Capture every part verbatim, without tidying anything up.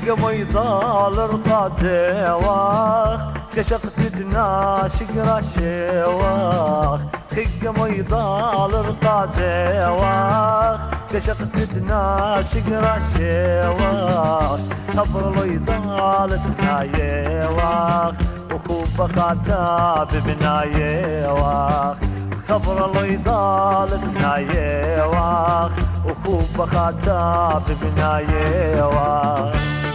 خق ميضال رقاده واخ كشقتنا شقرا شواخ خق ميضال رقاده واخ كشقتنا شقرا شواخ خبر ليضال تنايه واخ وخوب خاتاب بنايه واخ خبر الله يضال تنايه واخ وخوب خاتاب بنايه واخ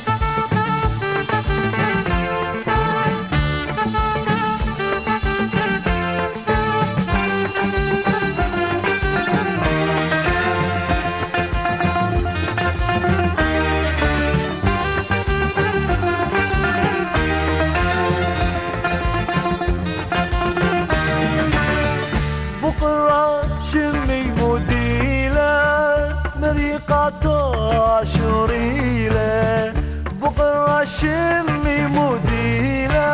شمي مديلة مريقة شريلة بقرة شمي مديلة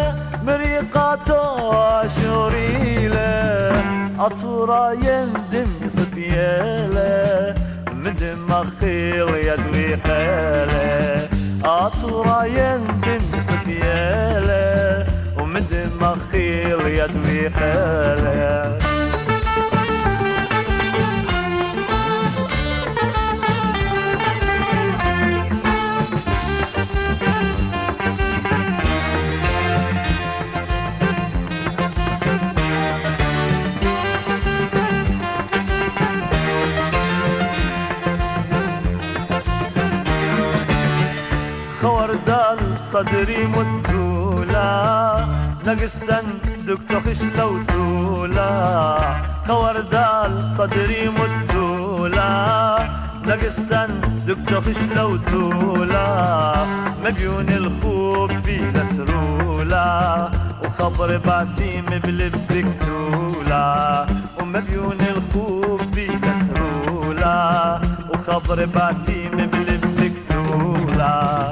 مريقة شريلة أطرا يندم صبيالة من دماغيل يدوي قالة أطرا يندم صبيالة ومن دماغيل يدوي قالة خوردال صدري متولا نقستن دكتو خشلو تولا خوردال صدري متولا نقستن دكتو خشلو تولا مبيون الخوب بينا سرولا وخبر باسيم بلبك تولا ومبيون الخوب بينا سرولا وخبر باسيم بلبك تولا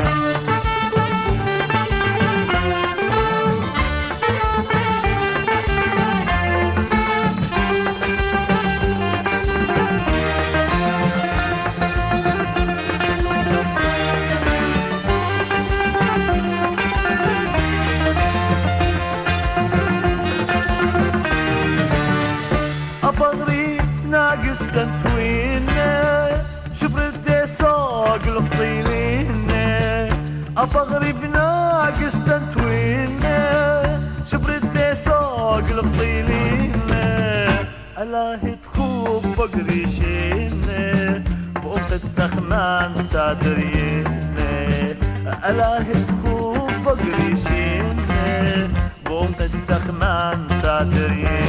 أفغري ناقص تنتوينه شبرد دي سوق الطينينه أفغري بناقص تنتوينه شبرد دي سوق الطينينه ألاهي تخوب بقري شينه بقوم التخمان تادرينه ألاهي تخوب بقري شينه بقوم التخمان تادرينه